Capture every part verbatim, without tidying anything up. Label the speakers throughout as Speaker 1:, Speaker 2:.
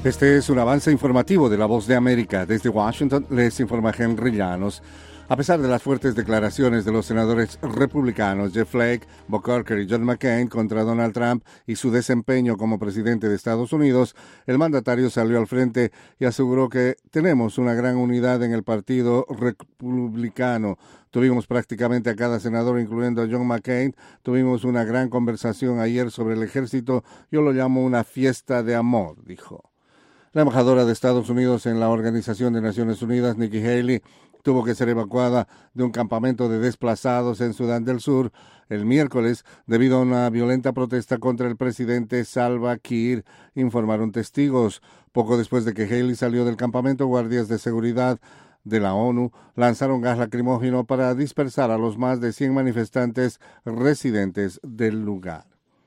Speaker 1: Este es un avance informativo de La Voz de América. Desde Washington les informa Henry Llanos. A pesar de las fuertes declaraciones de los senadores republicanos Jeff Flake, Bob Corker y John McCain contra Donald Trump y su desempeño como presidente de Estados Unidos, el mandatario salió al frente y aseguró que tenemos una gran unidad en el Partido Republicano. Tuvimos prácticamente a cada senador, incluyendo a John McCain. Tuvimos una gran conversación ayer sobre el ejército. Yo lo llamo una fiesta de amor, dijo. La embajadora de Estados Unidos en la Organización de Naciones Unidas, Nikki Haley, tuvo que ser evacuada de un campamento de desplazados en Sudán del Sur el miércoles debido a una violenta protesta contra el presidente Salva Kiir, informaron testigos. Poco después de que Haley salió del campamento, guardias de seguridad de la ONU lanzaron gas lacrimógeno para dispersar a los más de cien manifestantes residentes del lugar.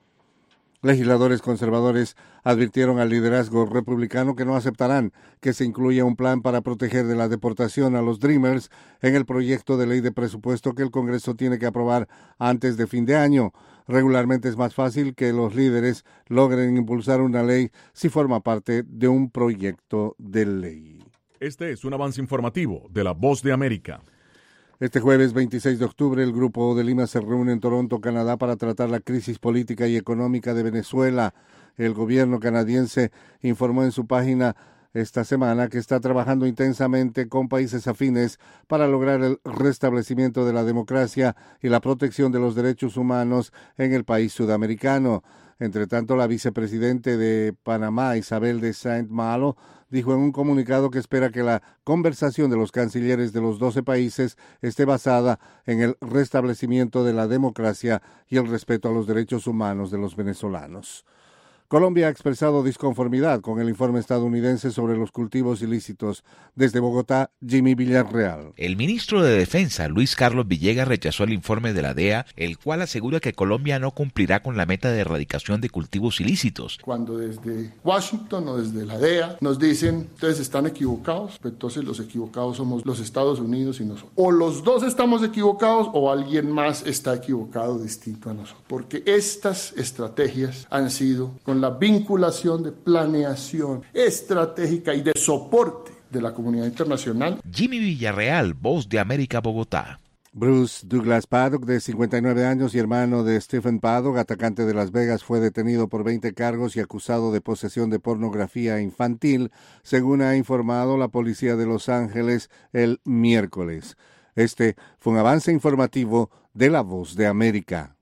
Speaker 1: Legisladores conservadores advirtieron al liderazgo republicano que no aceptarán que se incluya un plan para proteger de la deportación a los Dreamers en el proyecto de ley de presupuesto que el Congreso tiene que aprobar antes de fin de año. Regularmente es más fácil que los líderes logren impulsar una ley si forma parte de un proyecto de ley.
Speaker 2: Este es un avance informativo de La Voz de América.
Speaker 1: Este jueves veintiséis de octubre, el Grupo de Lima se reúne en Toronto, Canadá, para tratar la crisis política y económica de Venezuela. El gobierno canadiense informó en su página esta semana que está trabajando intensamente con países afines para lograr el restablecimiento de la democracia y la protección de los derechos humanos en el país sudamericano. Entre tanto, la vicepresidente de Panamá, Isabel de Saint-Malo, dijo en un comunicado que espera que la conversación de los cancilleres de los doce países esté basada en el restablecimiento de la democracia y el respeto a los derechos humanos de los venezolanos. Colombia ha expresado disconformidad con el informe estadounidense sobre los cultivos ilícitos. Desde Bogotá, Jimmy Villarreal.
Speaker 3: El ministro de Defensa, Luis Carlos Villegas, rechazó el informe de la D E A, el cual asegura que Colombia no cumplirá con la meta de erradicación de cultivos ilícitos.
Speaker 4: Cuando desde Washington o desde la D E A nos dicen, ustedes están equivocados, pues entonces los equivocados somos los Estados Unidos y nosotros. O los dos estamos equivocados o alguien más está equivocado distinto a nosotros. Porque estas estrategias han sido con la vinculación de planeación estratégica y de soporte de la comunidad internacional.
Speaker 3: Jimmy Villarreal, Voz de América, Bogotá.
Speaker 1: Bruce Douglas Paddock, de cincuenta y nueve años y hermano de Stephen Paddock, atacante de Las Vegas, fue detenido por veinte cargos y acusado de posesión de pornografía infantil, según ha informado la policía de Los Ángeles el miércoles. Este fue un avance informativo de La Voz de América.